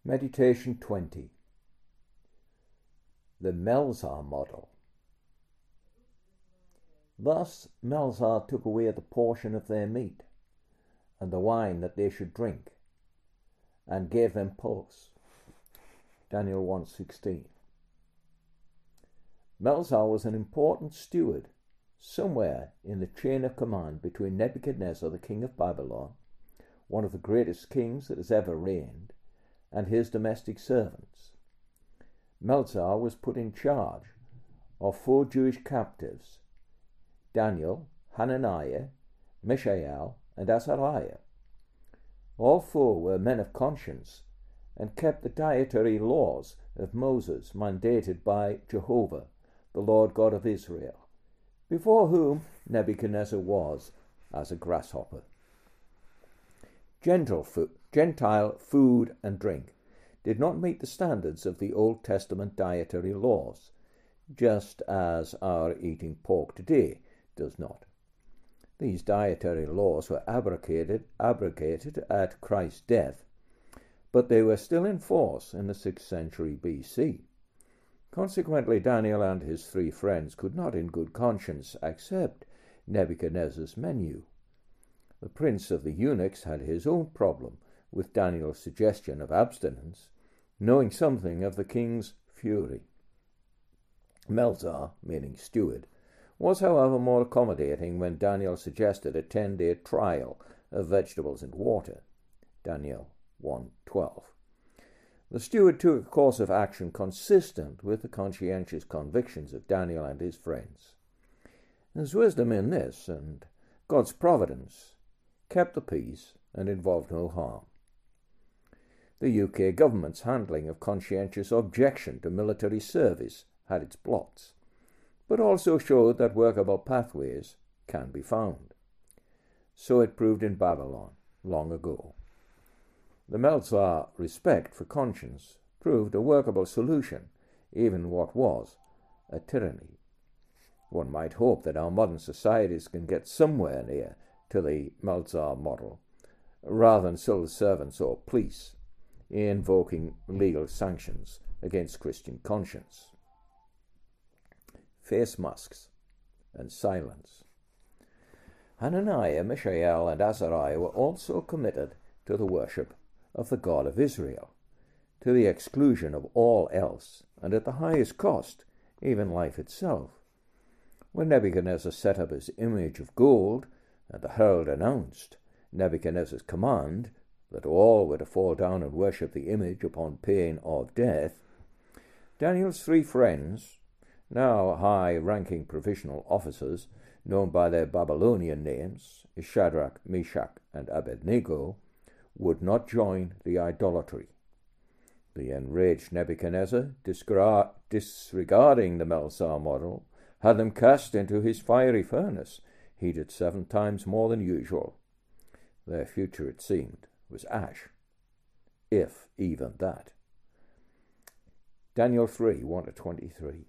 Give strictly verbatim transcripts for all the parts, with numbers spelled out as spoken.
Meditation twenty. The Melzar Model. Thus Melzar took away the portion of their meat, and the wine that they should drink, and gave them pulse. Daniel one sixteen. Melzar was an important steward somewhere in the chain of command between Nebuchadnezzar, the king of Babylon, one of the greatest kings that has ever reigned, and his domestic servants. Melzar was put in charge of four Jewish captives, Daniel, Hananiah, Mishael, and Azariah. All four were men of conscience and kept the dietary laws of Moses mandated by Jehovah, the Lord God of Israel, before whom Nebuchadnezzar was as a grasshopper. Gentile food, Gentile food and drink did not meet the standards of the Old Testament dietary laws, just as our eating pork today does not. These dietary laws were abrogated, abrogated at Christ's death, but they were still in force in the sixth century B C. Consequently, Daniel and his three friends could not in good conscience accept Nebuchadnezzar's menu. The prince of the eunuchs had his own problem with Daniel's suggestion of abstinence, knowing something of the king's fury. Melzar, meaning steward, was however more accommodating when Daniel suggested a ten-day trial of vegetables and water. Daniel one twelve. The steward took a course of action consistent with the conscientious convictions of Daniel and his friends. There's wisdom in this, and God's providence kept the peace and involved no harm. The U K government's handling of conscientious objection to military service had its blots, but also showed that workable pathways can be found. So it proved in Babylon long ago. The Melzar respect for conscience proved a workable solution, even what was a tyranny. One might hope that our modern societies can get somewhere near to the Melzar model, rather than civil servants or police invoking legal sanctions against Christian conscience. Face masks and silence. Hananiah, Mishael, and Azariah were also committed to the worship of the God of Israel, to the exclusion of all else, and at the highest cost, even life itself. When Nebuchadnezzar set up his image of gold, and the herald announced Nebuchadnezzar's command that all were to fall down and worship the image upon pain of death, Daniel's three friends, now high-ranking provisional officers known by their Babylonian names, Shadrach, Meshach, and Abednego, would not join the idolatry. The enraged Nebuchadnezzar, disregarding the Melzar model, had them cast into his fiery furnace, heated seven times more than usual. Their future, it seemed, was ash, if even that. Daniel three, one to twenty-three.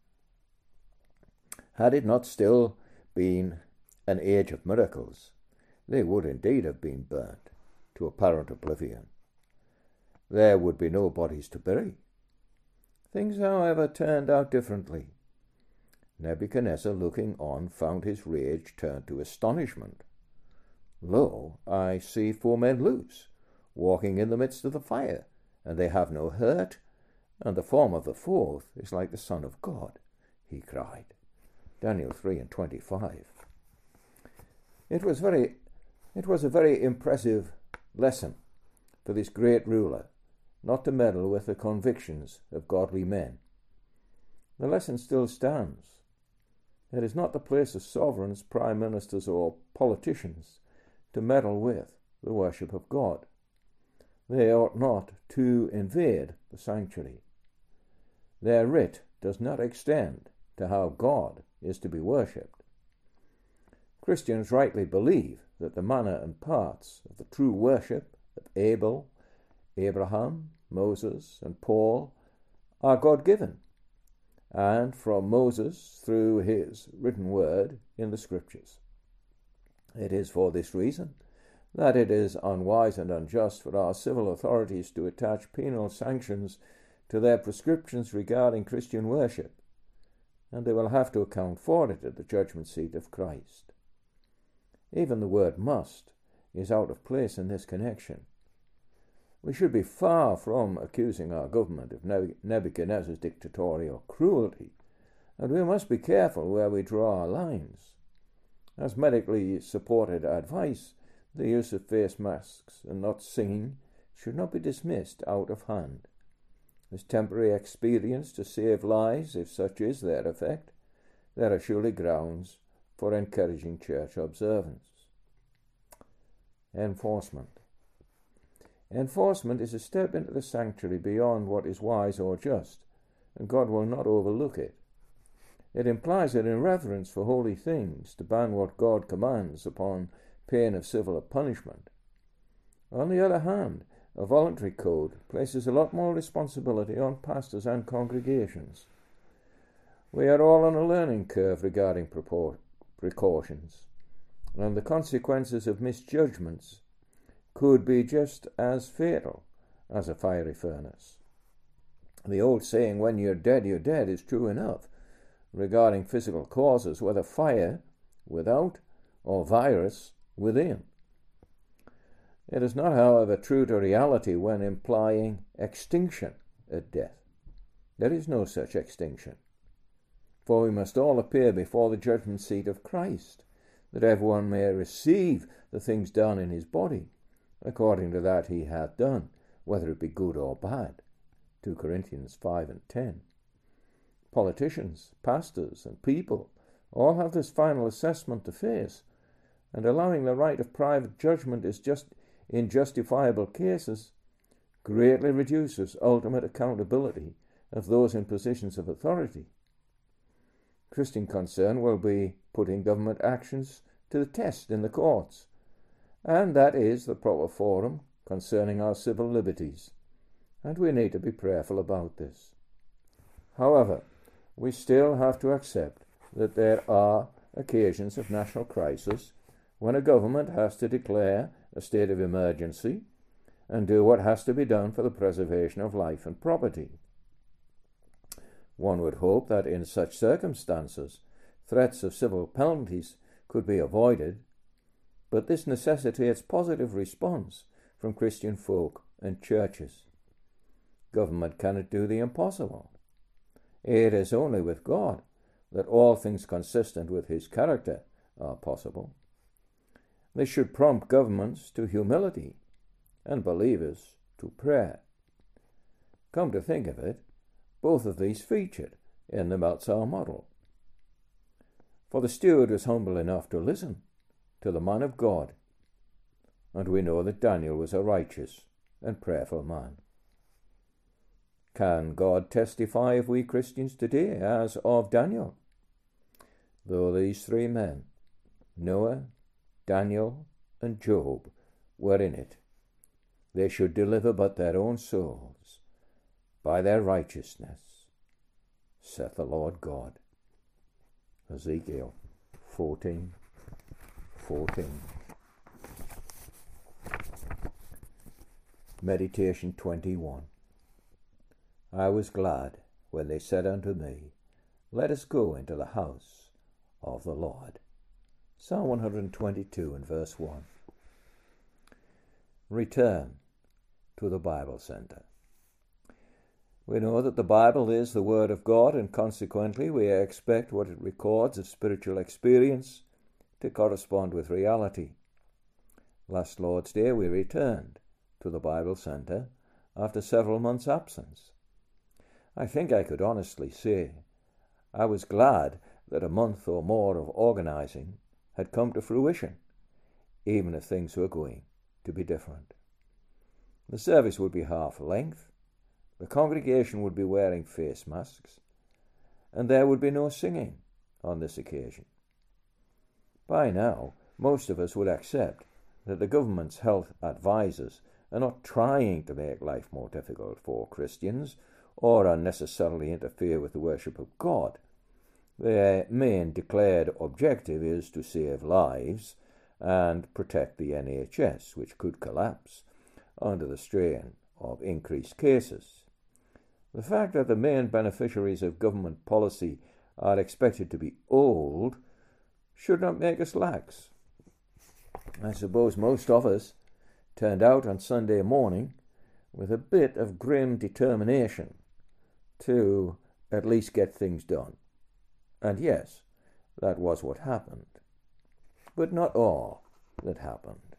Had it not still been an age of miracles, they would indeed have been burnt to apparent oblivion. There would be no bodies to bury. Things, however, turned out differently. Nebuchadnezzar, looking on, found his rage turned to astonishment. Lo, I see four men loose, walking in the midst of the fire, and they have no hurt, and the form of the fourth is like the Son of God, he cried. Daniel three and twenty-five. It was very, it was a very impressive lesson for this great ruler not to meddle with the convictions of godly men. The lesson still stands. It is not the place of sovereigns, prime ministers, or politicians to meddle with the worship of God. They ought not to invade the sanctuary. Their writ does not extend to how God is to be worshipped. Christians rightly believe that the manner and parts of the true worship of Abel, Abraham, Moses, and Paul are God-given, and from Moses through his written word in the Scriptures. It is for this reason that it is unwise and unjust for our civil authorities to attach penal sanctions to their prescriptions regarding Christian worship, and they will have to account for it at the judgment seat of Christ. Even the word must is out of place in this connection. We should be far from accusing our government of Nebuchadnezzar's dictatorial cruelty, and we must be careful where we draw our lines. As medically supported advice, the use of face masks and not singing should not be dismissed out of hand. As temporary expedients to save lives, if such is their effect, there are surely grounds for encouraging church observance. Enforcement. Enforcement is a step into the sanctuary beyond what is wise or just, and God will not overlook it. It implies an irreverence for holy things to ban what God commands upon pain of civil punishment. On the other hand, a voluntary code places a lot more responsibility on pastors and congregations. We are all on a learning curve regarding precautions, and the consequences of misjudgments could be just as fatal as a fiery furnace. The old saying, when you're dead, you're dead, is true enough regarding physical causes, whether fire without or virus within. It is not, however, true to reality when implying extinction at death. There is no such extinction, for we must all appear before the judgment seat of Christ, that everyone may receive the things done in his body, according to that he hath done, whether it be good or bad. Second Corinthians five and ten. Politicians, pastors, and people all have this final assessment to face, and allowing the right of private judgment is just in justifiable cases greatly reduces ultimate accountability of those in positions of authority. Christian concern will be putting government actions to the test in the courts, and that is the proper forum concerning our civil liberties, and we need to be prayerful about this. However, we still have to accept that there are occasions of national crisis when a government has to declare a state of emergency and do what has to be done for the preservation of life and property. One would hope that in such circumstances threats of civil penalties could be avoided, but this necessitates positive response from Christian folk and churches. Government cannot do the impossible. It is only with God that all things consistent with his character are possible. This should prompt governments to humility and believers to prayer. Come to think of it, both of these featured in the Meltzar model. For the steward was humble enough to listen to the man of God, and we know that Daniel was a righteous and prayerful man. Can God testify of we Christians today as of Daniel? Though these three men, Noah, Daniel, and Job, were in it, they should deliver but their own souls by their righteousness, saith the Lord God. Ezekiel fourteen fourteen. Meditation twenty-one. I was glad when they said unto me, Let us go into the house of the Lord. Psalm one hundred twenty-two and verse one. Return to the Bible Center. We know that the Bible is the Word of God, and consequently we expect what it records of spiritual experience to correspond with reality. Last Lord's Day we returned to the Bible Center after several months' absence. I think I could honestly say I was glad that a month or more of organizing had come to fruition, even if things were going to be different. The service would be half length, the congregation would be wearing face masks, and there would be no singing on this occasion. By now, most of us would accept that the government's health advisors are not trying to make life more difficult for Christians or unnecessarily interfere with the worship of God. Their main declared objective is to save lives and protect the N H S, which could collapse under the strain of increased cases. The fact that the main beneficiaries of government policy are expected to be old should not make us lax. I suppose most of us turned out on Sunday morning with a bit of grim determination to at least get things done. And yes, that was what happened. But not all that happened.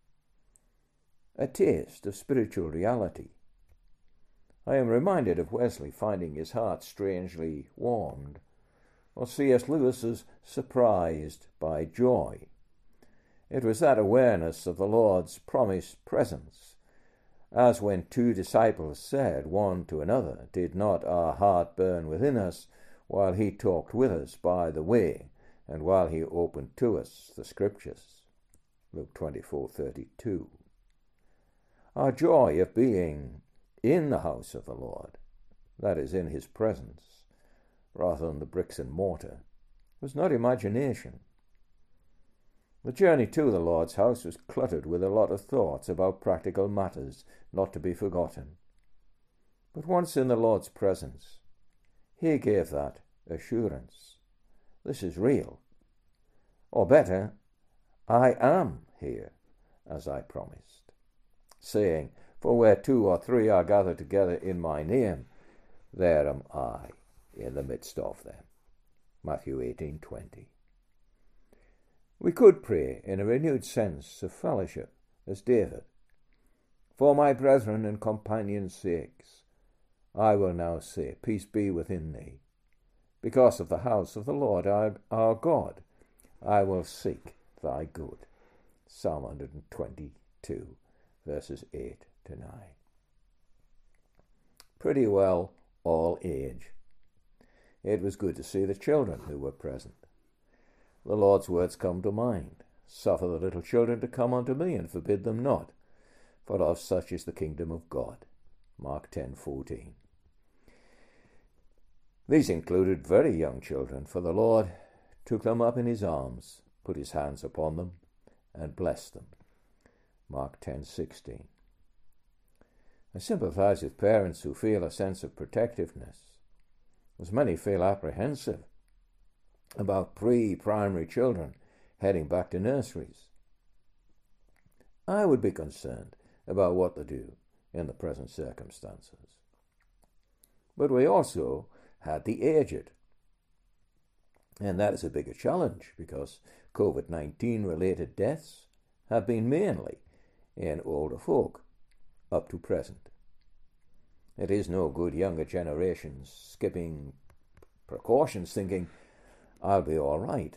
A taste of spiritual reality. I am reminded of Wesley finding his heart strangely warmed, or C S Lewis's surprised by joy. It was that awareness of the Lord's promised presence, as when two disciples said one to another, "Did not our heart burn within us while he talked with us by the way, and while he opened to us the Scriptures?" Luke twenty-four thirty-two. Our joy of being in the house of the Lord, that is, in his presence, rather than the bricks and mortar, was not imagination. The journey to the Lord's house was cluttered with a lot of thoughts about practical matters not to be forgotten. But once in the Lord's presence, he gave that assurance. This is real. Or better, I am here, as I promised, saying, "For where two or three are gathered together in my name, there am I in the midst of them." Matthew eighteen twenty. We could pray in a renewed sense of fellowship, as David. "For my brethren and companions' sakes, I will now say, peace be within thee. Because of the house of the Lord our, our God, I will seek thy good." Psalm one twenty-two, verses eight to nine. Pretty well all age. It was good to see the children who were present. The Lord's words come to mind. "Suffer the little children to come unto me, and forbid them not, for of such is the kingdom of God." Mark ten fourteen. These included very young children, for the Lord took them up in his arms, put his hands upon them, and blessed them. Mark ten sixteen. I sympathize with parents who feel a sense of protectiveness, as many feel apprehensive about pre-primary children heading back to nurseries. I would be concerned about what to do in the present circumstances. But we also had the aged. And that is a bigger challenge because COVID nineteen related deaths have been mainly in older folk up to present. It is no good younger generations skipping precautions thinking, "I'll be all right."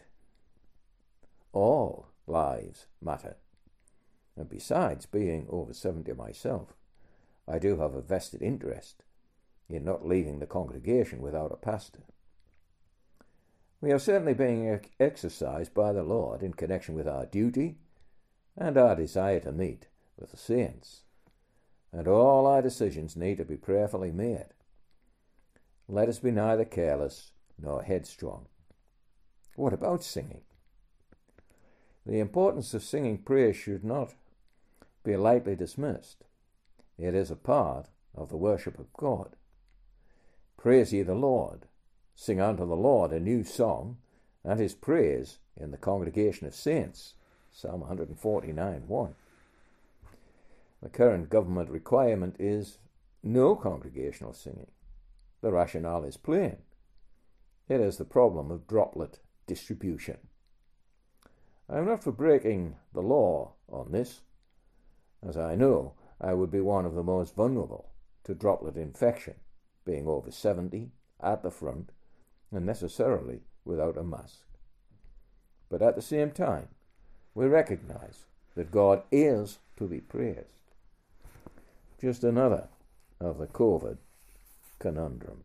All lives matter. And besides being over seventy myself, I do have a vested interest in not leaving the congregation without a pastor. We are certainly being exercised by the Lord in connection with our duty and our desire to meet with the saints, and all our decisions need to be prayerfully made. Let us be neither careless nor headstrong. What about singing? The importance of singing praise should not be lightly dismissed. It is a part of the worship of God. Praise ye the Lord. Sing unto the Lord a new song, and his praise in the congregation of saints. Psalm one forty-nine one. The current government requirement is no congregational singing. The rationale is plain. It is the problem of droplet distribution. I am not for breaking the law on this, as I know I would be one of the most vulnerable to droplet infection, being over seventy, at the front, and necessarily without a mask. But at the same time, we recognize that God is to be praised. Just another of the COVID conundrums.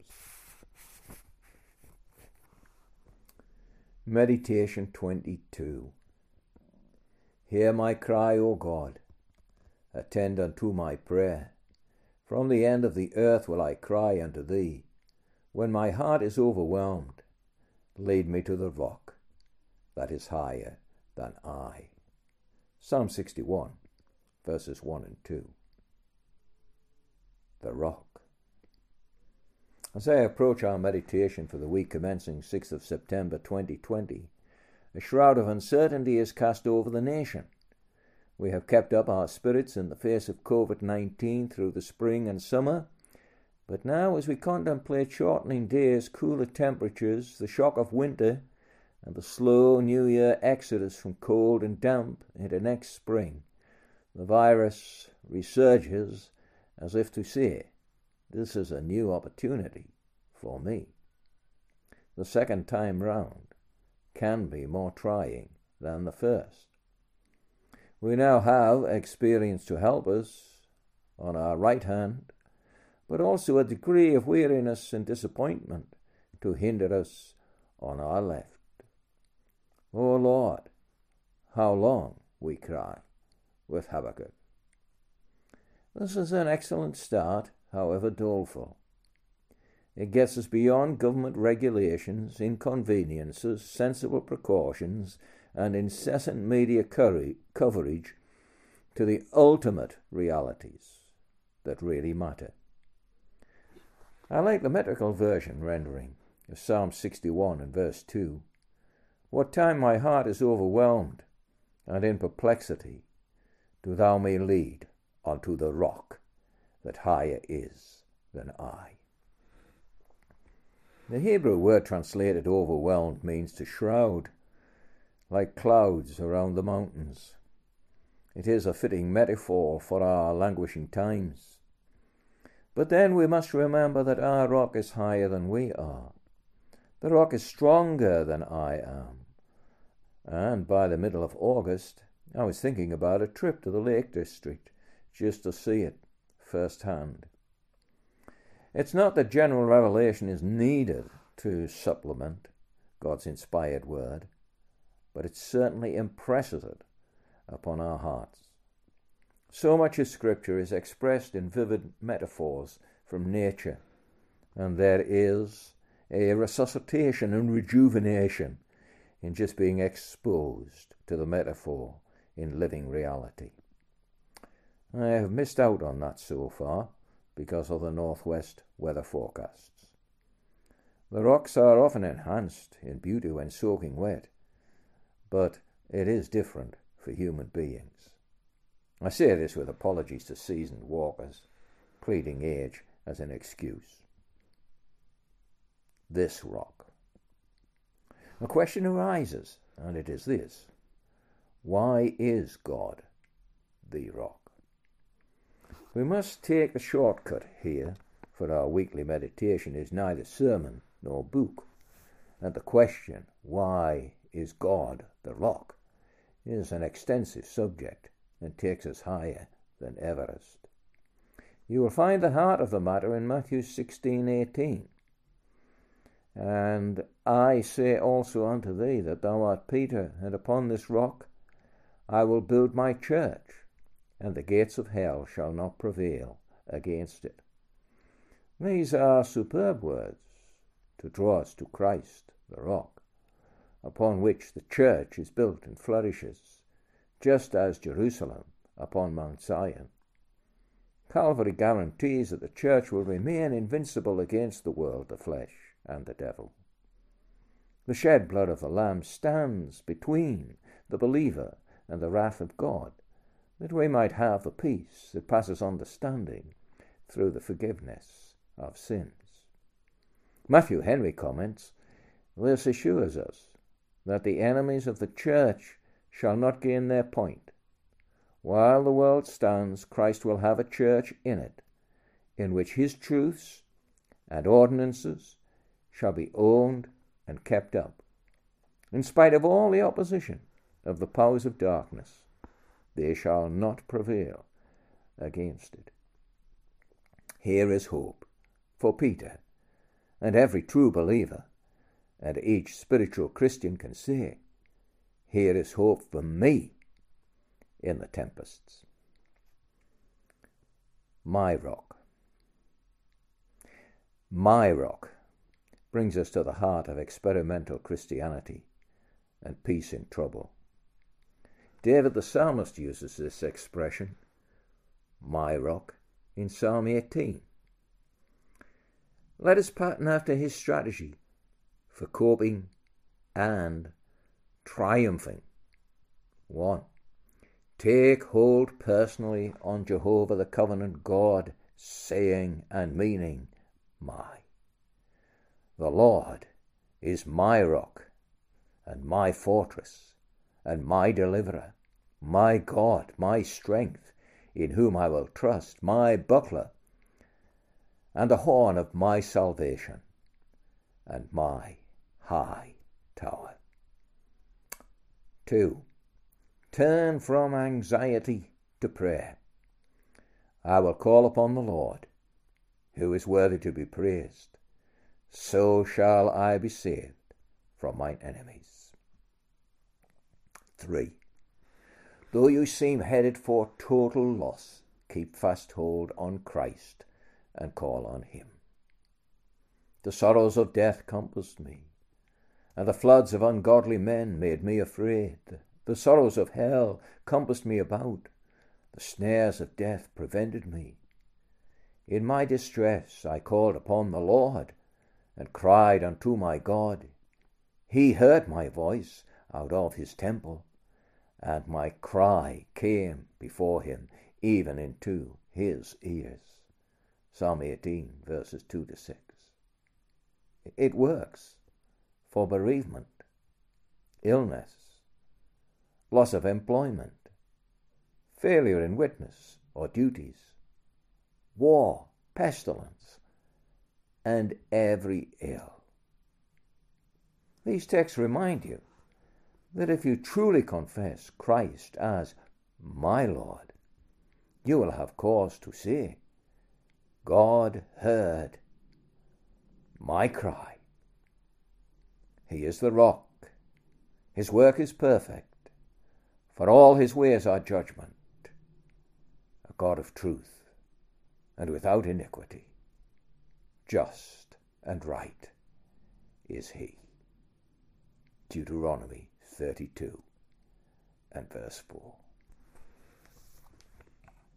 Meditation twenty-two. Hear my cry, O God. Attend unto my prayer. From the end of the earth will I cry unto thee. When my heart is overwhelmed, lead me to the rock that is higher than I. Psalm sixty-one, verses one and two. The Rock. As I approach our meditation for the week commencing sixth of September twenty twenty, a shroud of uncertainty is cast over the nation. We have kept up our spirits in the face of covid nineteen through the spring and summer, but now as we contemplate shortening days, cooler temperatures, the shock of winter, and the slow New Year exodus from cold and damp into next spring, the virus resurges as if to say, this is a new opportunity for me. The second time round can be more trying than the first. We now have experience to help us on our right hand, but also a degree of weariness and disappointment to hinder us on our left. O Lord, how long, we cry with Habakkuk. This is an excellent start, however doleful. It gets us beyond government regulations, inconveniences, sensible precautions, and incessant media coverage to the ultimate realities that really matter. I like the metrical version rendering of Psalm sixty-one and verse two. What time my heart is overwhelmed and in perplexity, do thou me lead unto the rock that higher is than I. The Hebrew word translated overwhelmed means to shroud, like clouds around the mountains. It is a fitting metaphor for our languishing times. But then we must remember that our rock is higher than we are. The rock is stronger than I am. And by the middle of August, I was thinking about a trip to the Lake District just to see it firsthand. It's not that general revelation is needed to supplement God's inspired word, but it certainly impresses it upon our hearts. So much of Scripture is expressed in vivid metaphors from nature, and there is a resuscitation and rejuvenation in just being exposed to the metaphor in living reality. I have missed out on that so far because of the northwest weather forecasts. The rocks are often enhanced in beauty when soaking wet, but it is different for human beings. I say this with apologies to seasoned walkers, pleading age as an excuse. This rock. A question arises, and it is this: why is God the rock? We must take the shortcut here, for our weekly meditation is neither sermon nor book, and the question, why is God the rock, is an extensive subject and takes us higher than Everest. You will find the heart of the matter in Matthew sixteen eighteen. And I say also unto thee that thou art Peter, and upon this rock I will build my church, and the gates of hell shall not prevail against it. These are superb words to draw us to Christ, the rock, upon which the church is built and flourishes, just as Jerusalem upon Mount Zion. Calvary guarantees that the church will remain invincible against the world, the flesh, and the devil. The shed blood of the Lamb stands between the believer and the wrath of God, that we might have the peace that passes understanding through the forgiveness of sins. Matthew Henry comments, this assures us that the enemies of the church shall not gain their point. While the world stands, Christ will have a church in it, in which his truths and ordinances shall be owned and kept up. In spite of all the opposition of the powers of darkness, they shall not prevail against it. Here is hope for Peter and every true believer, and each spiritual Christian can say, here is hope for me in the tempests. My rock. My rock brings us to the heart of experimental Christianity and peace in trouble. David the psalmist uses this expression, my rock, in Psalm eighteen. Let us pattern after his strategy for coping and triumphing. One, take hold personally on Jehovah the covenant God, saying and meaning, my. The Lord is my rock and my fortress and my deliverer, my God, my strength, in whom I will trust, my buckler, and the horn of my salvation, and my high tower. Two, turn from anxiety to prayer. I will call upon the Lord, who is worthy to be praised. So shall I be saved from mine enemies. Three, though you seem headed for total loss, keep fast hold on Christ and call on him. The sorrows of death compassed me, and the floods of ungodly men made me afraid. The sorrows of hell compassed me about. The snares of death prevented me. In my distress I called upon the Lord, and cried unto my God. He heard my voice out of his temple, and my cry came before him, even into his ears. Psalm eighteen, verses two to six. It works for bereavement, illness, loss of employment, failure in witness or duties, war, pestilence, and every ill. These texts remind you that if you truly confess Christ as my Lord, you will have cause to say, God heard my cry. He is the rock. His work is perfect, for all his ways are judgment. A God of truth and without iniquity, just and right is he. Deuteronomy thirty-two and verse four.